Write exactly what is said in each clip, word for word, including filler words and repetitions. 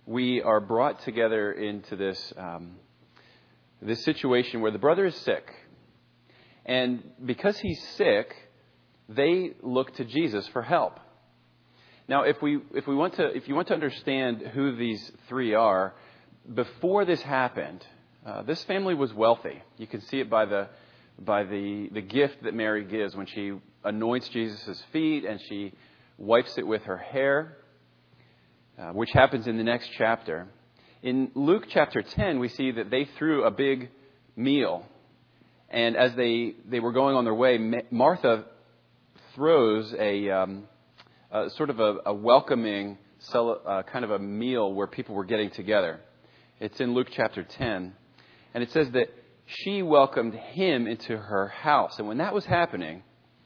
we are brought together into this um, this situation where the brother is sick. And because he's sick, they look to Jesus for help. Now, if we if we want to if you want to understand who these three are, before this happened, uh, this family was wealthy. You can see it by the by the, the gift that Mary gives when she anoints Jesus' feet and she wipes it with her hair, uh, which happens in the next chapter. In Luke chapter ten, we see that they threw a big meal. And as they, they were going on their way, Martha throws a um, uh, sort of a, a welcoming uh, kind of a meal where people were getting together. It's in Luke chapter ten. And it says that she welcomed him into her house. And when that was happening,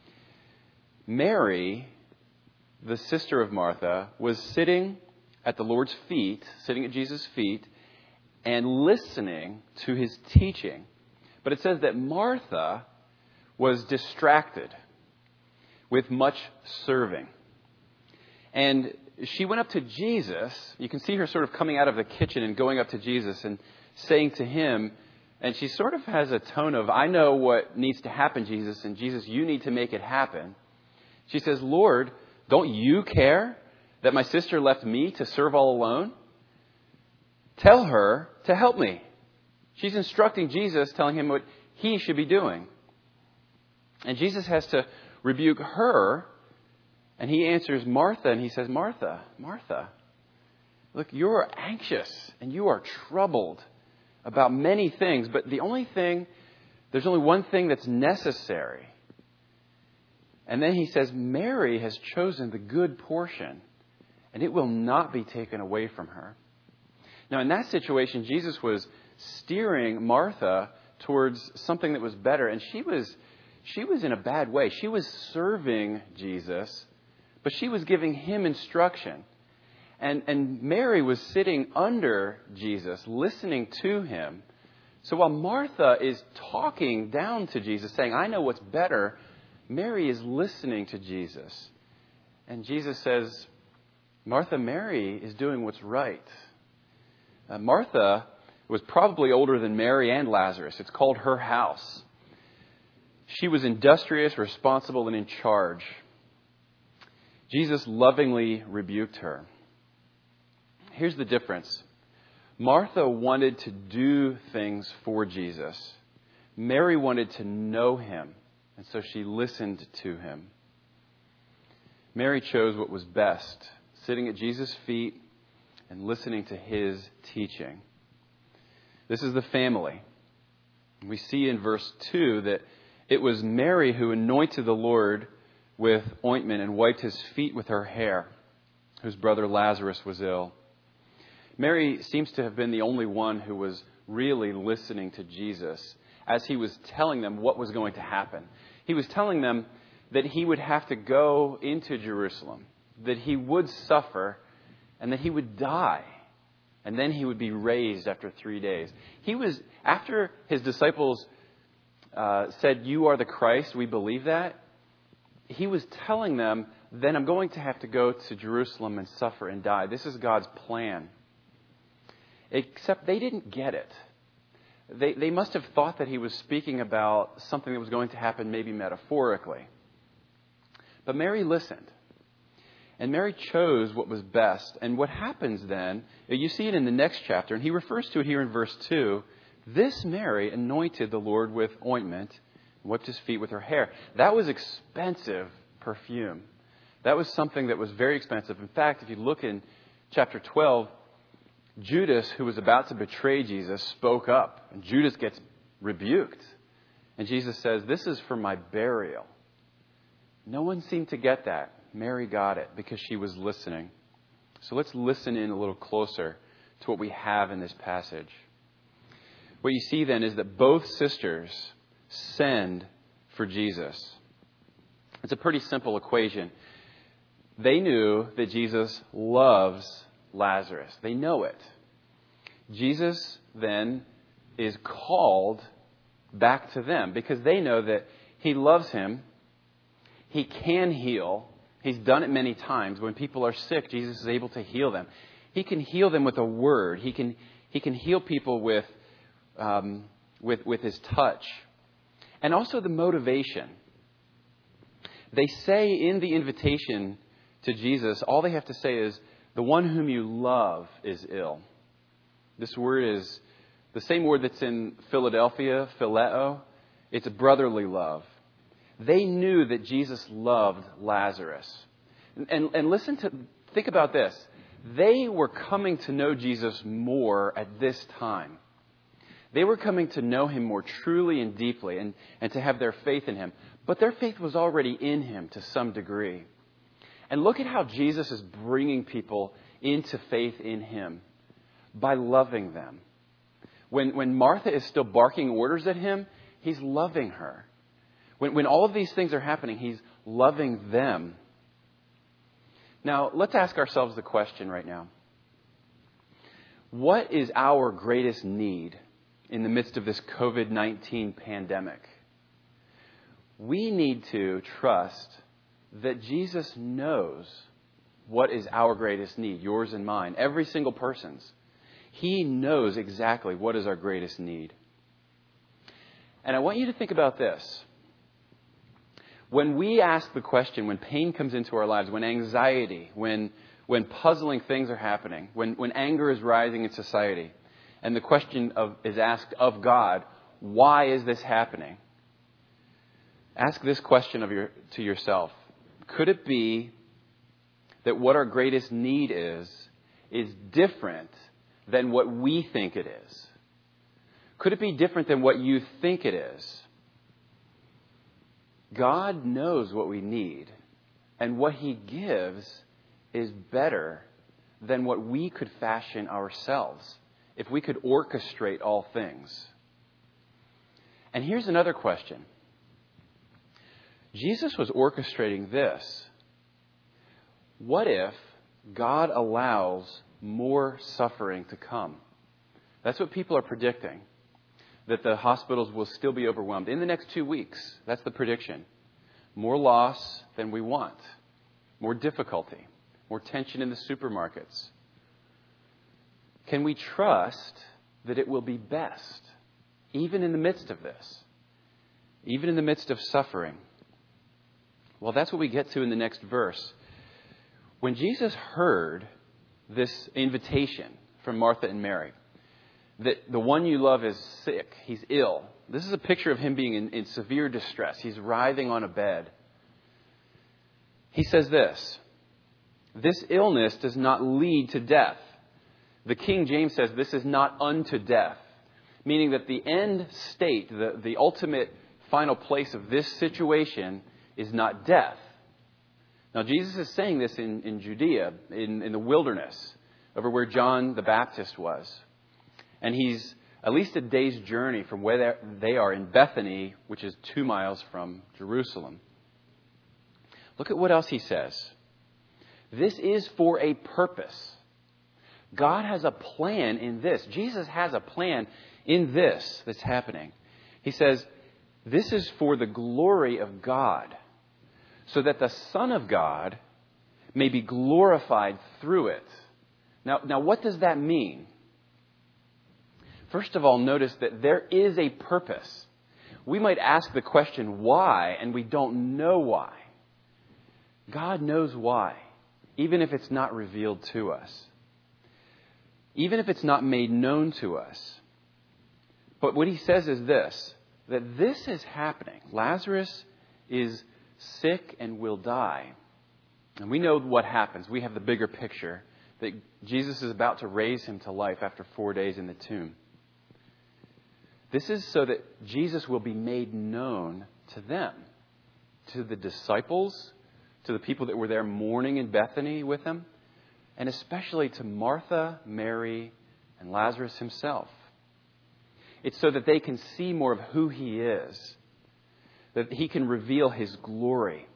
Mary, the sister of Martha, was sitting at the Lord's feet, sitting at Jesus' feet, and listening to his teaching. But it says that Martha was distracted with much serving. And she went up to Jesus. You can see her sort of coming out of the kitchen and going up to Jesus and saying to him, and she sort of has a tone of, I know what needs to happen, Jesus, and Jesus, you need to make it happen. She says, Lord, don't you care that my sister left me to serve all alone? Tell her to help me. She's instructing Jesus, telling him what he should be doing. And Jesus has to rebuke her. And he answers Martha, and he says, Martha, Martha, look, you're anxious and you are troubled about many things. But the only thing, there's only one thing that's necessary. And then he says, Mary has chosen the good portion, and it will not be taken away from her. Now, in that situation, Jesus was steering Martha towards something that was better. And she was she was in a bad way. She was serving Jesus, but she was giving him instruction. And, and Mary was sitting under Jesus, listening to him. So while Martha is talking down to Jesus, saying, I know what's better, Mary is listening to Jesus. And Jesus says, Martha, Mary is doing what's right. Uh, Martha was probably older than Mary and Lazarus. It's called her house. She was industrious, responsible, and in charge. Jesus lovingly rebuked her. Here's the difference. Martha wanted to do things for Jesus. Mary wanted to know him, and so she listened to him. Mary chose what was best, sitting at Jesus' feet and listening to his teaching. This is the family. We see in verse two that it was Mary who anointed the Lord with ointment and wiped his feet with her hair, whose brother Lazarus was ill. Mary seems to have been the only one who was really listening to Jesus as he was telling them what was going to happen. He was telling them that he would have to go into Jerusalem, that he would suffer, and that he would die. And then he would be raised after three days. He was, after his disciples uh, said, you are the Christ, we believe that. He was telling them, then I'm going to have to go to Jerusalem and suffer and die. This is God's plan. Except they didn't get it. They, they must have thought that he was speaking about something that was going to happen maybe metaphorically. But Mary listened. And Mary chose what was best. And what happens then, you see it in the next chapter, and he refers to it here in verse two. This Mary anointed the Lord with ointment and wiped his feet with her hair. That was expensive perfume. That was something that was very expensive. In fact, if you look in chapter twelve, Judas, who was about to betray Jesus, spoke up. And Judas gets rebuked. And Jesus says, this is for my burial. No one seemed to get that. Mary got it because she was listening. So let's listen in a little closer to what we have in this passage. What you see then is that both sisters send for Jesus. It's a pretty simple equation. They knew that Jesus loves Lazarus. They know it. Jesus then is called back to them because they know that he loves him. He can heal. He's done it many times. When people are sick, Jesus is able to heal them. He can heal them with a word. He can he can heal people with um, with with his touch, and also the motivation. They say in the invitation to Jesus, all they have to say is, "The one whom you love is ill." This word is the same word that's in Philadelphia, phileo. It's a brotherly love. They knew that Jesus loved Lazarus. And, and, and listen to, think about this. They were coming to know Jesus more at this time. They were coming to know him more truly and deeply and, and to have their faith in him. But their faith was already in him to some degree. And look at how Jesus is bringing people into faith in him by loving them. When, when Martha is still barking orders at him, he's loving her. When, when all of these things are happening, he's loving them. Now, let's ask ourselves the question right now. What is our greatest need in the midst of this covid nineteen pandemic? We need to trust that Jesus knows what is our greatest need, yours and mine, every single person's. He knows exactly what is our greatest need. And I want you to think about this. When we ask the question, when pain comes into our lives, when anxiety, when when puzzling things are happening, when, when anger is rising in society, and the question of, is asked of God, why is this happening? Ask this question of your, to yourself. Could it be that what our greatest need is, is different than what we think it is? Could it be different than what you think it is? God knows what we need, and what he gives is better than what we could fashion ourselves, if we could orchestrate all things. And here's another question. Jesus was orchestrating this. What if God allows more suffering to come? That's what people are predicting. That the hospitals will still be overwhelmed in the next two weeks. That's the prediction. More loss than we want. More difficulty. More tension in the supermarkets. Can we trust that it will be best, even in the midst of this? Even in the midst of suffering? Well, that's what we get to in the next verse. When Jesus heard this invitation from Martha and Mary, that the one you love is sick, he's ill. This is a picture of him being in, in severe distress. He's writhing on a bed. He says this, "This illness does not lead to death." The King James says this is not unto death, meaning that the end state, the, the ultimate final place of this situation is not death. Now, Jesus is saying this in, in Judea, in, in the wilderness, over where John the Baptist was. And he's at least a day's journey from where they are in Bethany, which is two miles from Jerusalem. Look at what else he says. This is for a purpose. God has a plan in this. Jesus has a plan in this that's happening. He says, this is for the glory of God, so that the Son of God may be glorified through it. Now, now what does that mean? First of all, notice that there is a purpose. We might ask the question, why? And we don't know why. God knows why, even if it's not revealed to us. Even if it's not made known to us. But what he says is this, that this is happening. Lazarus is sick and will die. And we know what happens. We have the bigger picture that Jesus is about to raise him to life after four days in the tomb. This is so that Jesus will be made known to them, to the disciples, to the people that were there mourning in Bethany with him, and especially to Martha, Mary, and Lazarus himself. It's so that they can see more of who he is, that he can reveal his glory.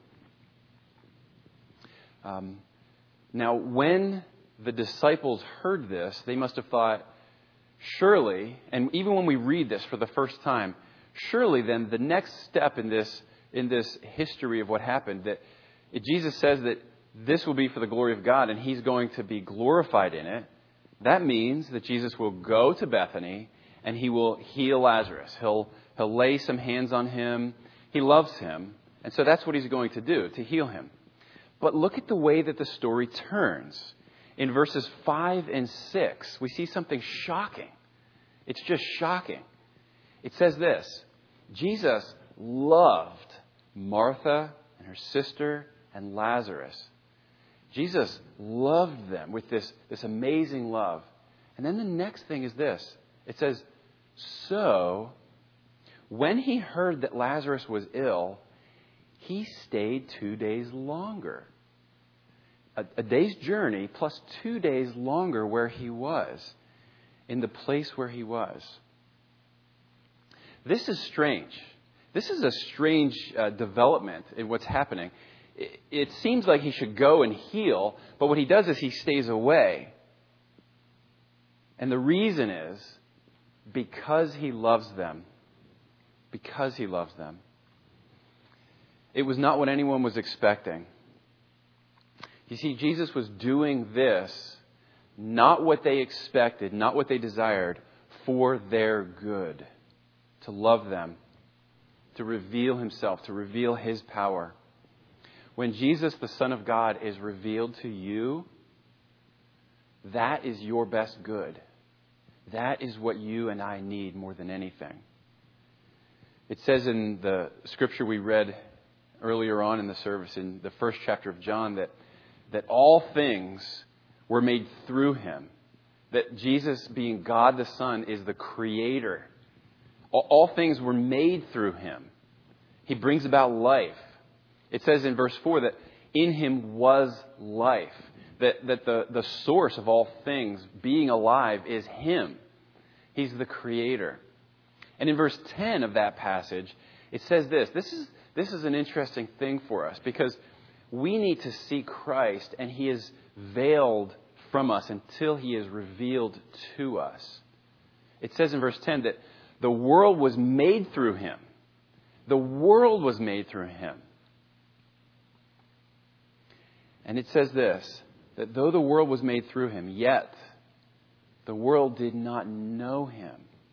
Um, now, when the disciples heard this, they must have thought, surely, and even when we read this for the first time, surely then the next step in this in this history of what happened, that Jesus says that this will be for the glory of God, and He's going to be glorified in it. That means that Jesus will go to Bethany and He will heal Lazarus. He'll, he'll lay some hands on him. He loves him. And so that's what He's going to do, to heal him. But look at the way that the story turns. In verses five and six, we see something shocking. It's just shocking. It says this: Jesus loved Martha and her sister and Lazarus. Jesus loved them with this, this amazing love. And then the next thing is this. It says, so when He heard that Lazarus was ill, He stayed two days longer. A, a day's journey plus two days longer where He was, in the place where He was. This is strange. This is a strange uh, development in what's happening. It, it seems like He should go and heal, but what He does is He stays away. And the reason is because He loves them. Because He loves them. It was not what anyone was expecting. You see, Jesus was doing this, not what they expected, not what they desired, for their good. To love them. To reveal Himself, to reveal His power. When Jesus, the Son of God, is revealed to you, that is your best good. That is what you and I need more than anything. It says in the scripture we read earlier on in the service, in the first chapter of John, that, that all things were made through Him. That Jesus, being God the Son, is the Creator. All, all things were made through Him. He brings about life. It says in verse four that in Him was life. That, that the, the source of all things being alive is Him. He's the Creator. And in verse ten of that passage, it says this. This is, this is an interesting thing for us because we need to see Christ and He is veiled from us until He is revealed to us. It says in verse ten that the world was made through Him. The world was made through Him. And it says this, that though the world was made through Him, yet the world did not know Him.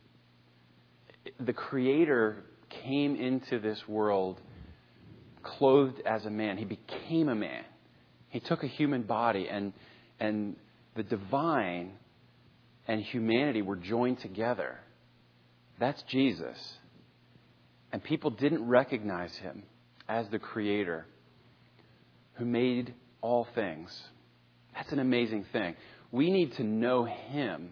The Creator came into this world clothed as a man. He became a man. He took a human body, and, and the divine and humanity were joined together. That's Jesus. And people didn't recognize Him as the Creator who made all things. That's an amazing thing. We need to know Him.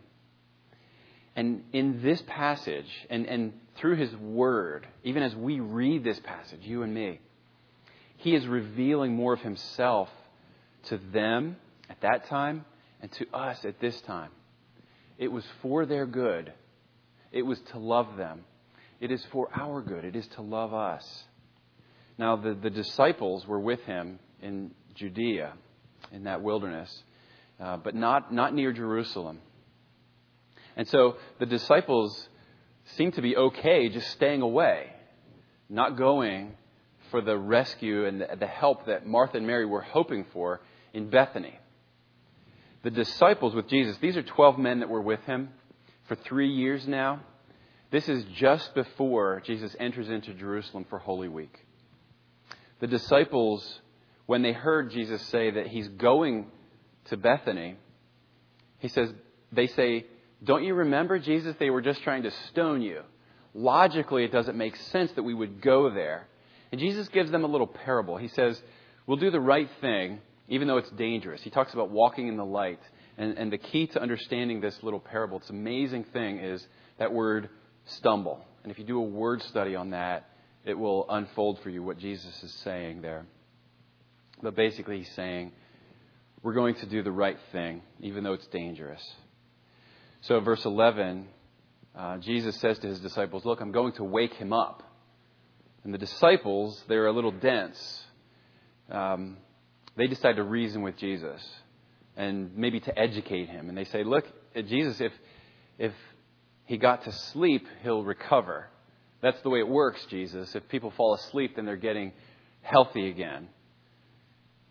And in this passage, and, and through His Word, even as we read this passage, you and me, He is revealing more of Himself to them at that time and to us at this time. It was for their good. It was to love them. It is for our good. It is to love us. Now, the, the disciples were with Him in Judea, in that wilderness, uh, but not, not near Jerusalem. And so the disciples seemed to be okay just staying away, not going for the rescue and the, the help that Martha and Mary were hoping for in Bethany. The disciples with Jesus, these are twelve men that were with Him for three years now. This is just before Jesus enters into Jerusalem for Holy Week. The disciples, when they heard Jesus say that He's going to Bethany, He says, they say, don't you remember, Jesus? They were just trying to stone you. Logically, it doesn't make sense that we would go there. And Jesus gives them a little parable. He says, we'll do the right thing, even though it's dangerous. He talks about walking in the light. And, and the key to understanding this little parable, it's an amazing thing, is that word stumble. And if you do a word study on that, it will unfold for you what Jesus is saying there. But basically, He's saying, we're going to do the right thing, even though it's dangerous. So verse eleven, uh, Jesus says to His disciples, look, I'm going to wake him up. And the disciples, they're a little dense. Um, they decide to reason with Jesus and maybe to educate Him. And they say, look, Jesus, if if he got to sleep, he'll recover. That's the way it works, Jesus. If people fall asleep, then they're getting healthy again.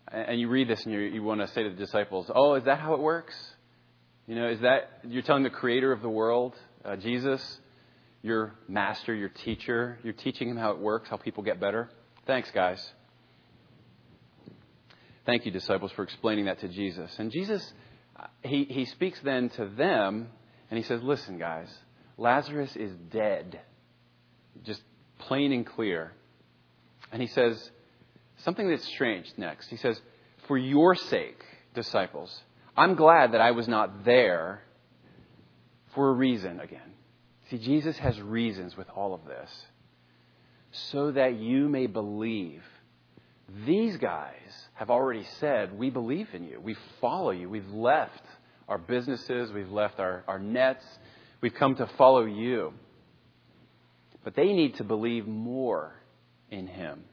And you read this and you, you want to say to the disciples, oh, is that how it works? You know, is that, you're telling the creator of the world, uh, Jesus, your master, your teacher, you're teaching him how it works, how people get better? Thanks, guys. Thank you, disciples, for explaining that to Jesus. And Jesus, he, he speaks then to them, and he says, listen, guys, Lazarus is dead. Just plain and clear. And he says something that's strange next. He says, for your sake, disciples, I'm glad that I was not there for a reason again. See, Jesus has reasons with all of this. So that you may believe. These guys have already said, we believe in you. We follow you. We've left our businesses. We've left our, our nets. We've come to follow you. But they need to believe more in him.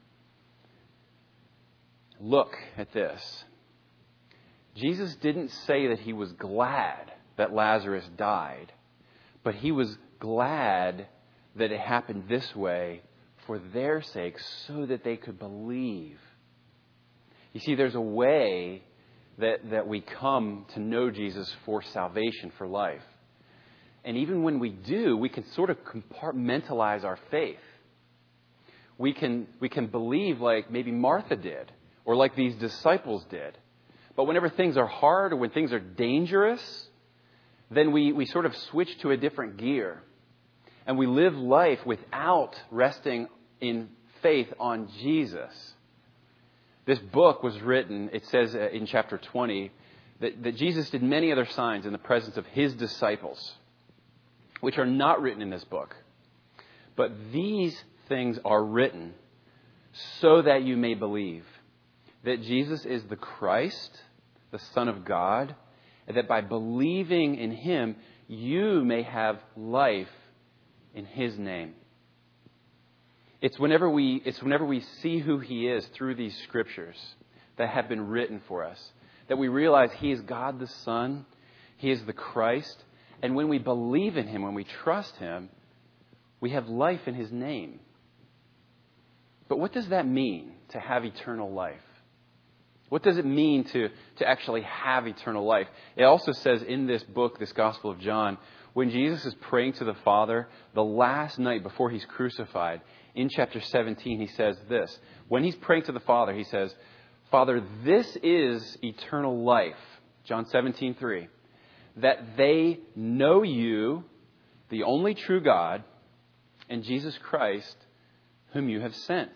Look at this. Jesus didn't say that he was glad that Lazarus died, but he was glad that it happened this way for their sake so that they could believe. You see, there's a way that, that we come to know Jesus for salvation, for life. And even when we do, we can sort of compartmentalize our faith. We can, we can believe like maybe Martha did, or like these disciples did. But whenever things are hard or when things are dangerous, then we, we sort of switch to a different gear. And we live life without resting in faith on Jesus. This book was written, it says in chapter twenty, that, that Jesus did many other signs in the presence of his disciples, which are not written in this book. But these things are written so that you may believe that Jesus is the Christ, the Son of God, and that by believing in him, you may have life in his name. It's whenever we, it's whenever we see who he is through these scriptures that have been written for us, that we realize he is God the Son, he is the Christ, and when we believe in him, when we trust him, we have life in his name. But what does that mean, to have eternal life? What does it mean to, to actually have eternal life? It also says in this book, this Gospel of John, when Jesus is praying to the Father, the last night before he's crucified, in chapter seventeen, he says this. When he's praying to the Father, he says, Father, this is eternal life. John seventeen three. That they know you, the only true God, and Jesus Christ, whom you have sent.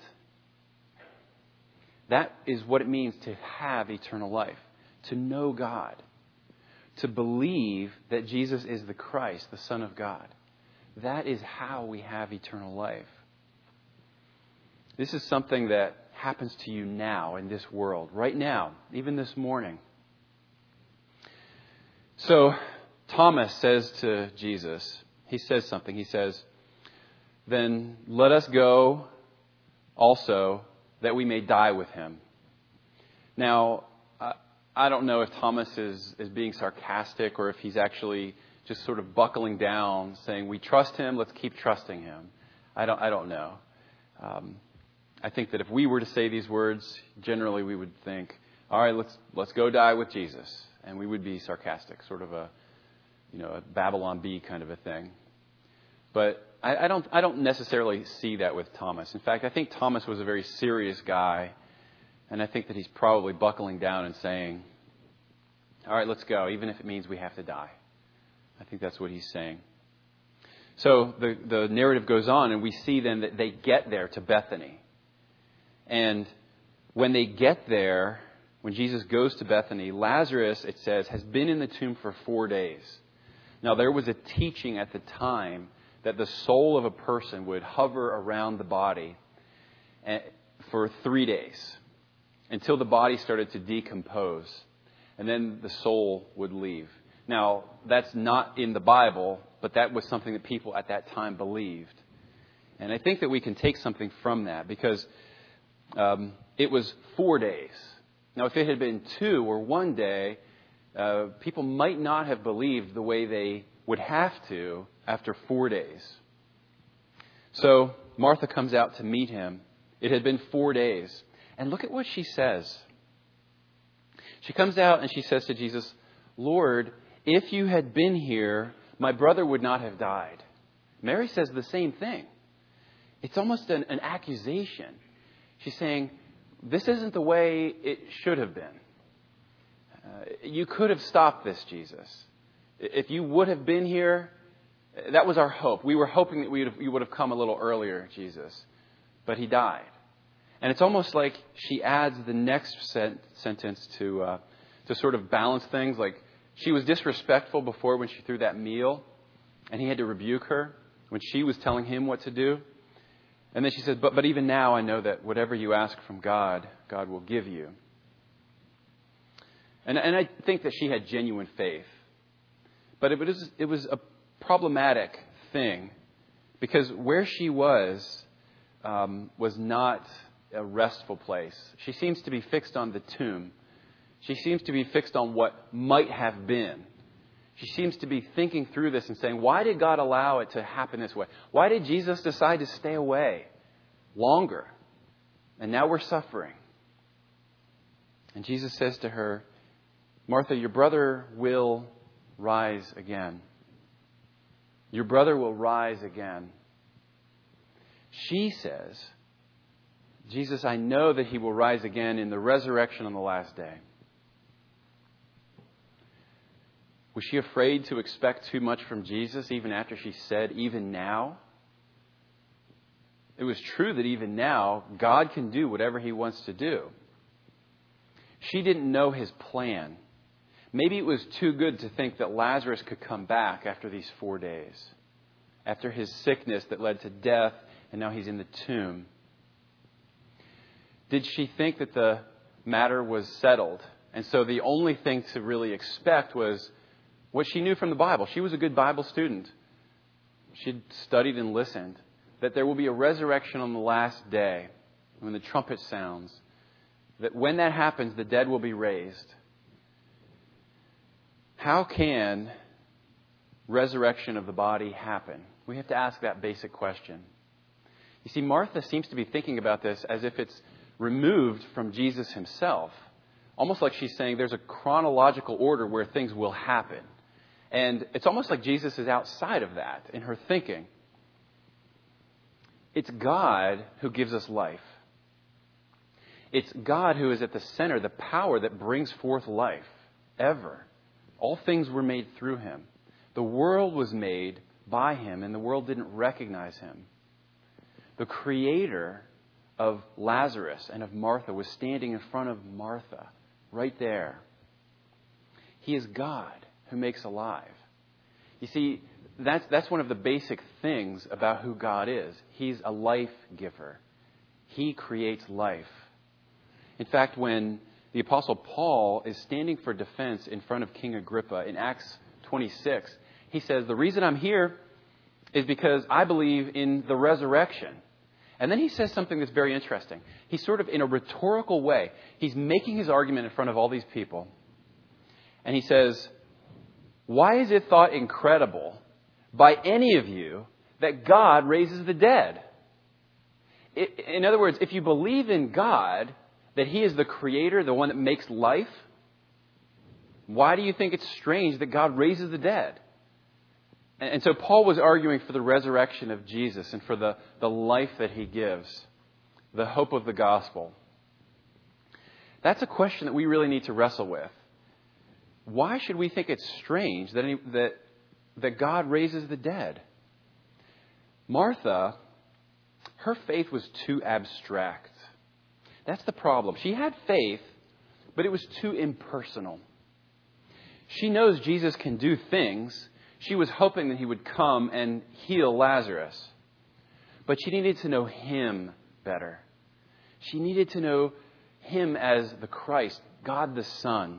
That is what it means to have eternal life. To know God. To believe that Jesus is the Christ, the Son of God. That is how we have eternal life. This is something that happens to you now in this world, right now, even this morning. So Thomas says to Jesus, he says something. He says, then let us go also that we may die with him. Now, I don't know if Thomas is, is being sarcastic or if he's actually just sort of buckling down, saying, we trust him, let's keep trusting him. I don't, I don't know. Um, I think that if we were to say these words, generally we would think, all right, let's let's go die with Jesus. And we would be sarcastic, sort of a, you know, a Babylon Bee kind of a thing. But I, I don't I don't necessarily see that with Thomas. In fact, I think Thomas was a very serious guy. And I think that he's probably buckling down and saying, all right, let's go, even if it means we have to die. I think that's what he's saying. So the, the narrative goes on, and we see then that they get there to Bethany. And when they get there, when Jesus goes to Bethany, Lazarus, it says, has been in the tomb for four days. Now, there was a teaching at the time that the soul of a person would hover around the body for three days until the body started to decompose, and then the soul would leave. Now, that's not in the Bible, but that was something that people at that time believed. And I think that we can take something from that, because um, it was four days. Now, if it had been two or one day, uh, people might not have believed the way they would have to after four days. So Martha comes out to meet him. It had been four days. And look at what she says. She comes out and she says to Jesus, Lord, if you had been here, my brother would not have died. Mary says the same thing. It's almost an, an accusation. She's saying, this isn't the way it should have been. Uh, you could have stopped this, Jesus. If you would have been here, that was our hope. We were hoping that we would have, you would have come a little earlier, Jesus. But he died. And it's almost like she adds the next sent- sentence to uh, to sort of balance things. Like she was disrespectful before when she threw that meal, and he had to rebuke her when she was telling him what to do. And then she says, but, but even now I know that whatever you ask from God, God will give you. And, and I think that she had genuine faith. But it was, it was a problematic thing because where she was um, was not a restful place. She seems to be fixed on the tomb. She seems to be fixed on what might have been. She seems to be thinking through this and saying, why did God allow it to happen this way? Why did Jesus decide to stay away longer? And now we're suffering. And Jesus says to her, Martha, your brother will rise again. Your brother will rise again. She says, Jesus, I know that he will rise again in the resurrection on the last day. Was she afraid to expect too much from Jesus even after she said, even now? It was true that even now, God can do whatever he wants to do. She didn't know his plan. Maybe it was too good to think that Lazarus could come back after these four days, after his sickness that led to death, and now he's in the tomb. Did she think that the matter was settled? And so the only thing to really expect was what she knew from the Bible. She was a good Bible student. She'd studied and listened. That there will be a resurrection on the last day when the trumpet sounds. That when that happens, the dead will be raised. How can resurrection of the body happen? We have to ask that basic question. You see, Martha seems to be thinking about this as if it's removed from Jesus himself. Almost like she's saying there's a chronological order where things will happen. And it's almost like Jesus is outside of that in her thinking. It's God who gives us life. It's God who is at the center, the power that brings forth life, ever. All things were made through him. The world was made by him, and the world didn't recognize him. The creator of Lazarus and of Martha was standing in front of Martha, right there. He is God who makes alive. You see, that's, that's one of the basic things about who God is. He's a life giver. He creates life. In fact, when the Apostle Paul is standing for defense in front of King Agrippa in Acts twenty-six, he says, the reason I'm here is because I believe in the resurrection. And then he says something that's very interesting. He's sort of in a rhetorical way. He's making his argument in front of all these people. And he says, why is it thought incredible by any of you that God raises the dead? In other words, if you believe in God, that he is the creator, the one that makes life, why do you think it's strange that God raises the dead? And so Paul was arguing for the resurrection of Jesus and for the, the life that he gives, the hope of the gospel. That's a question that we really need to wrestle with. Why should we think it's strange that, any, that, that God raises the dead? Martha, her faith was too abstract. That's the problem. She had faith, but it was too impersonal. She knows Jesus can do things. She was hoping that he would come and heal Lazarus. But she needed to know him better. She needed to know him as the Christ, God the Son.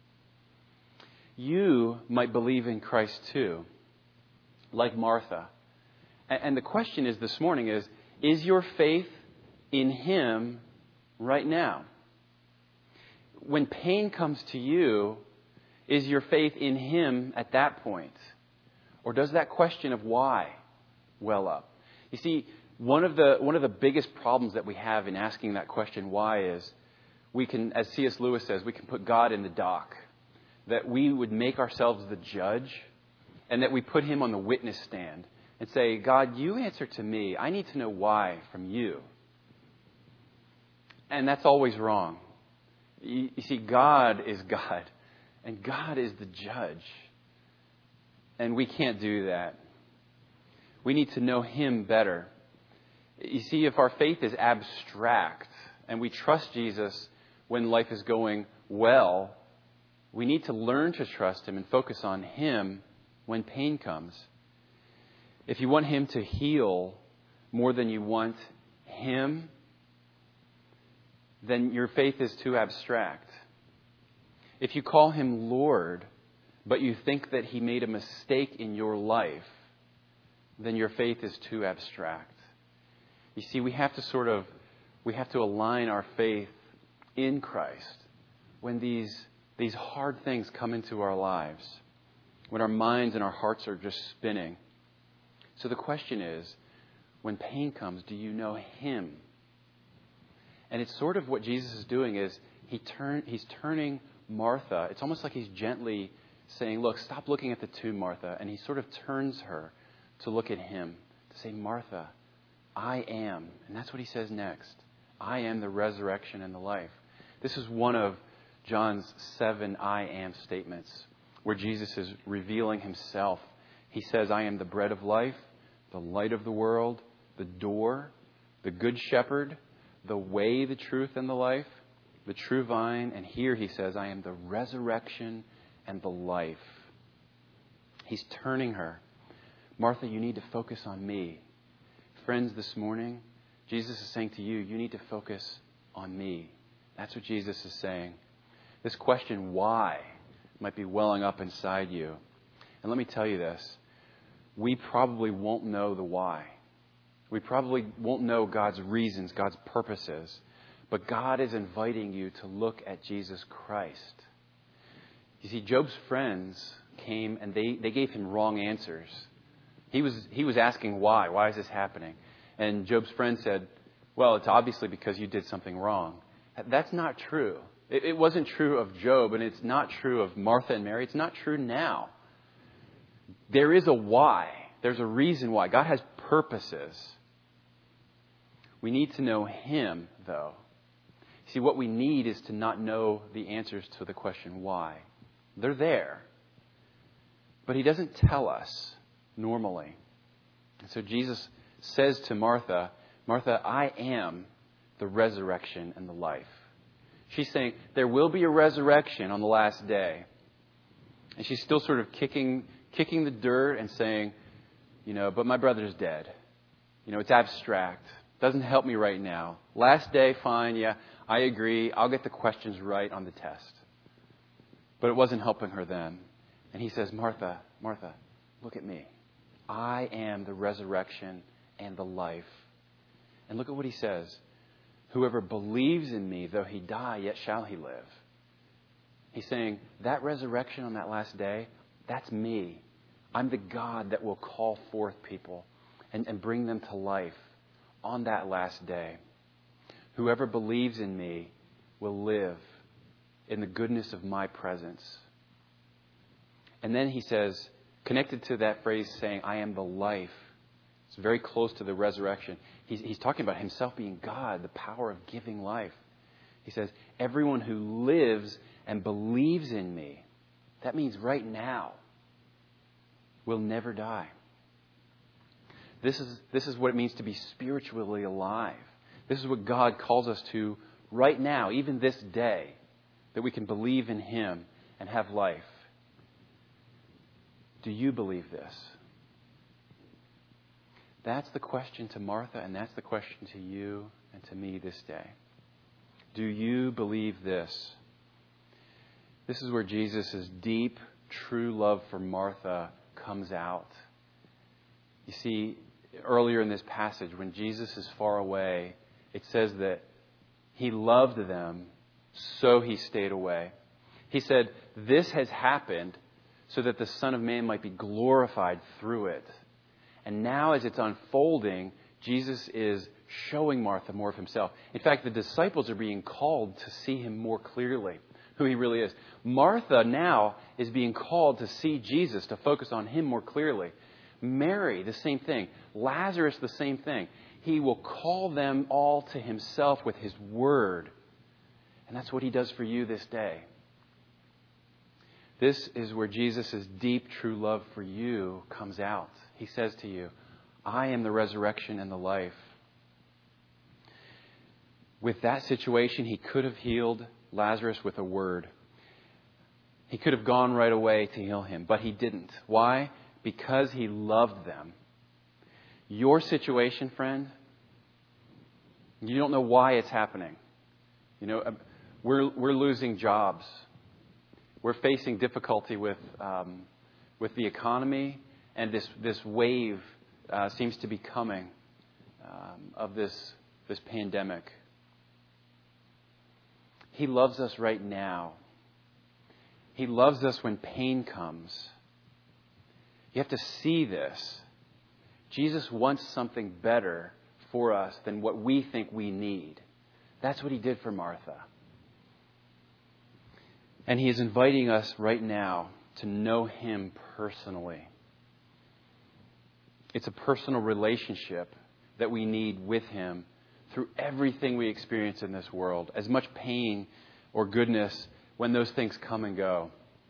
You might believe in Christ too, like Martha. And the question is this morning is, is your faith in him right now? When pain comes to you, is your faith in him at that point? Or does that question of why well up? You see, one of the one of the biggest problems that we have in asking that question, why, is we can, as C S Lewis says, we can put God in the dock. That we would make ourselves the judge, and that we put him on the witness stand and say, God, you answer to me. I need to know why from you. And that's always wrong. You, you see, God is God, and God is the judge. And we can't do that. We need to know him better. You see, if our faith is abstract and we trust Jesus when life is going well, we need to learn to trust him and focus on him when pain comes. If you want him to heal more than you want him, then your faith is too abstract. If you call him Lord, but you think that he made a mistake in your life, then your faith is too abstract. You see, we have to sort of, we have to align our faith in Christ when these These hard things come into our lives, when our minds and our hearts are just spinning. So the question is, when pain comes, do you know him? And it's sort of what Jesus is doing is he turn, he's turning Martha. It's almost like he's gently saying, look, stop looking at the tomb, Martha. And he sort of turns her to look at him, to say, Martha, I am. And that's what he says next. I am the resurrection and the life. This is one of John's seven I am statements where Jesus is revealing himself. He says, I am the bread of life, the light of the world, the door, the good shepherd, the way, the truth, and the life, the true vine. And here he says, I am the resurrection and the life. He's turning her. Martha, you need to focus on me. Friends, this morning, Jesus is saying to you, you need to focus on me. That's what Jesus is saying. This question, why, might be welling up inside you. And let me tell you this. We probably won't know the why. We probably won't know God's reasons, God's purposes. But God is inviting you to look at Jesus Christ. You see, Job's friends came and they, they gave him wrong answers. He was, he was asking why. Why is this happening? And Job's friend said, well, it's obviously because you did something wrong. That's not true. It wasn't true of Job, and it's not true of Martha and Mary. It's not true now. There is a why. There's a reason why. God has purposes. We need to know him, though. See, what we need is to not know the answers to the question why. They're there. But he doesn't tell us normally. And so Jesus says to Martha, Martha, I am the resurrection and the life. She's saying there will be a resurrection on the last day. And she's still sort of kicking kicking the dirt and saying, you know, but my brother's dead. You know, it's abstract. Doesn't help me right now. Last day, fine, yeah, I agree. I'll get the questions right on the test. But it wasn't helping her then. And he says, Martha, Martha, look at me. I am the resurrection and the life. And look at what he says. Whoever believes in me, though he die, yet shall he live. He's saying that resurrection on that last day, that's me. I'm the God that will call forth people and, and bring them to life on that last day. Whoever believes in me will live in the goodness of my presence. And then he says, connected to that phrase saying, I am the life. It's very close to the resurrection. He's, he's talking about himself being God, the power of giving life. He says, everyone who lives and believes in me, that means right now, will never die. This is, this is what it means to be spiritually alive. This is what God calls us to right now, even this day, that we can believe in him and have life. Do you believe this? That's the question to Martha, and that's the question to you and to me this day. Do you believe this? This is where Jesus' deep, true love for Martha comes out. You see, earlier in this passage, when Jesus is far away, it says that he loved them, so he stayed away. He said, this has happened so that the Son of Man might be glorified through it. And now as it's unfolding, Jesus is showing Martha more of himself. In fact, the disciples are being called to see him more clearly, who he really is. Martha now is being called to see Jesus, to focus on him more clearly. Mary, the same thing. Lazarus, the same thing. He will call them all to himself with his word. And that's what he does for you this day. This is where Jesus' deep, true love for you comes out. He says to you, I am the resurrection and the life. With that situation, he could have healed Lazarus with a word. He could have gone right away to heal him, but he didn't. Why? Because he loved them. Your situation, friend, you don't know why it's happening. You know, we're we're losing jobs. We're facing difficulty with um, with the economy, and this this wave uh, seems to be coming um, of this this pandemic. He loves us right now. He loves us when pain comes. You have to see this. Jesus wants something better for us than what we think we need. That's what he did for Martha. And he is inviting us right now to know him personally. It's a personal relationship that we need with him through everything we experience in this world. As much pain or goodness when those things come and go.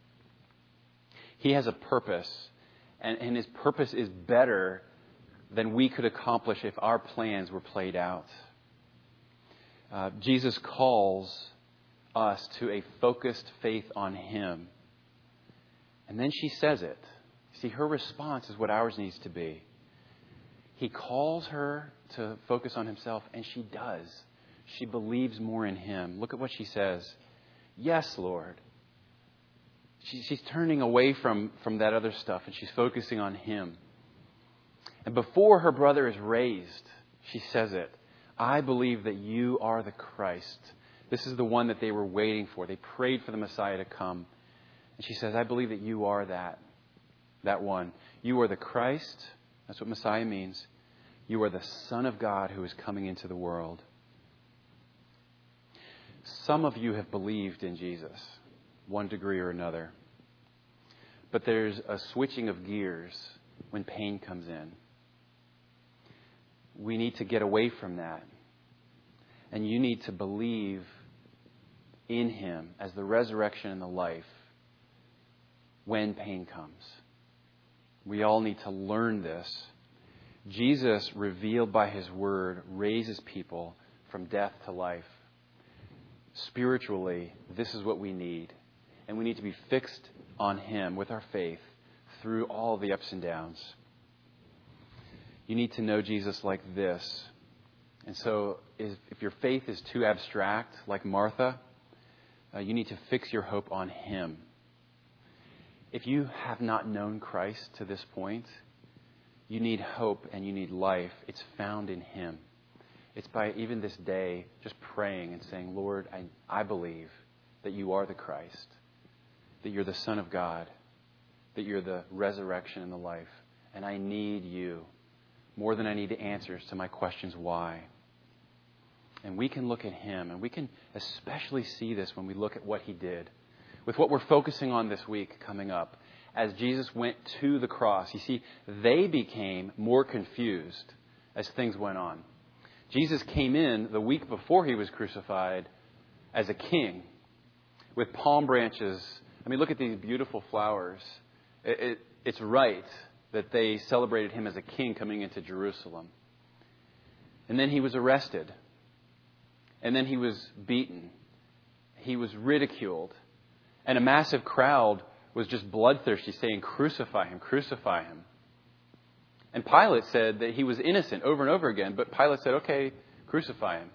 He has a purpose. And, and his purpose is better than we could accomplish if our plans were played out. Uh, Jesus calls us to a focused faith on him. And then she says it. See, her response is what ours needs to be. He calls her to focus on himself, and she does. She believes more in him. Look at what she says. Yes, Lord. She, she's turning away from, from that other stuff, and she's focusing on him. And before her brother is raised, she says it. I believe that you are the Christ. This is the one that they were waiting for. They prayed for the Messiah to come. And she says, I believe that you are that, that one. You are the Christ. That's what Messiah means. You are the Son of God who is coming into the world. Some of you have believed in Jesus, one degree or another. But there's a switching of gears when pain comes in. We need to get away from that. And you need to believe in him as the resurrection and the life when pain comes. We all need to learn this. Jesus, revealed by his word, raises people from death to life. Spiritually, this is what we need. And we need to be fixed on him with our faith through all the ups and downs. You need to know Jesus like this. And so if, if your faith is too abstract, like Martha, uh, you need to fix your hope on him. If you have not known Christ to this point, you need hope and you need life. It's found in him. It's by even this day just praying and saying, Lord, I, I believe that you are the Christ, that you're the Son of God, that you're the resurrection and the life. And I need you more than I need the answers to my questions why. And we can look at him, and we can especially see this when we look at what he did. With what we're focusing on this week coming up, as Jesus went to the cross, you see, they became more confused as things went on. Jesus came in the week before he was crucified as a king with palm branches. I mean, look at these beautiful flowers. It, it, it's right that they celebrated him as a king coming into Jerusalem. And then he was arrested. And then he was beaten. He was ridiculed. And a massive crowd was just bloodthirsty, saying, crucify him, crucify him. And Pilate said that he was innocent over and over again. But Pilate said, okay, crucify him.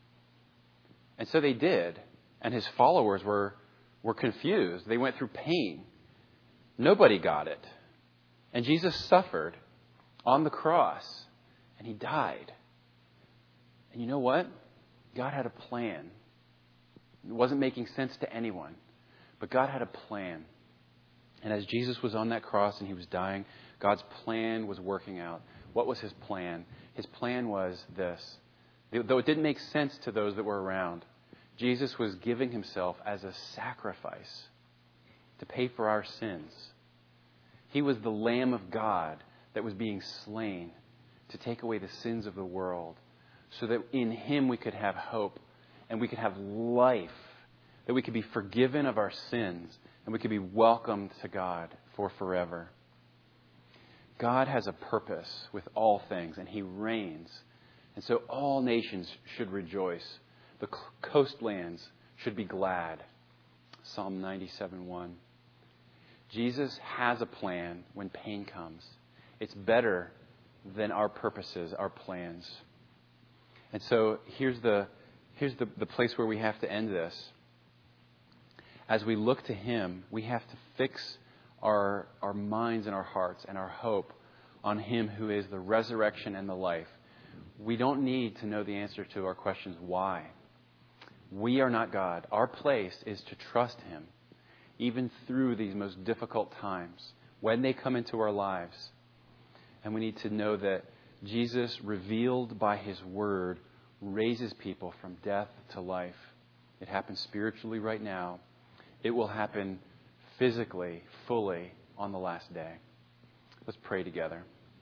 And so they did. And his followers were, were confused. They went through pain. Nobody got it. And Jesus suffered on the cross. And he died. And you know what? God had a plan. It wasn't making sense to anyone. But God had a plan. And as Jesus was on that cross and he was dying, God's plan was working out. What was his plan? His plan was this. Though it didn't make sense to those that were around, Jesus was giving himself as a sacrifice to pay for our sins. He was the Lamb of God that was being slain to take away the sins of the world, so that in him we could have hope and we could have life, that we could be forgiven of our sins and we could be welcomed to God for forever. God has a purpose with all things, and he reigns. And so all nations should rejoice. The coastlands should be glad. Psalm ninety-seven one. Jesus has a plan when pain comes. It's better than our purposes, our plans. And so here's the here's the, the place where we have to end this. As we look to him, we have to fix our our minds and our hearts and our hope on him who is the resurrection and the life. We don't need to know the answer to our questions why. We are not God. Our place is to trust him, even through these most difficult times, when they come into our lives. And we need to know that Jesus, revealed by his word, raises people from death to life. It happens spiritually right now. It will happen physically, fully, on the last day. Let's pray together.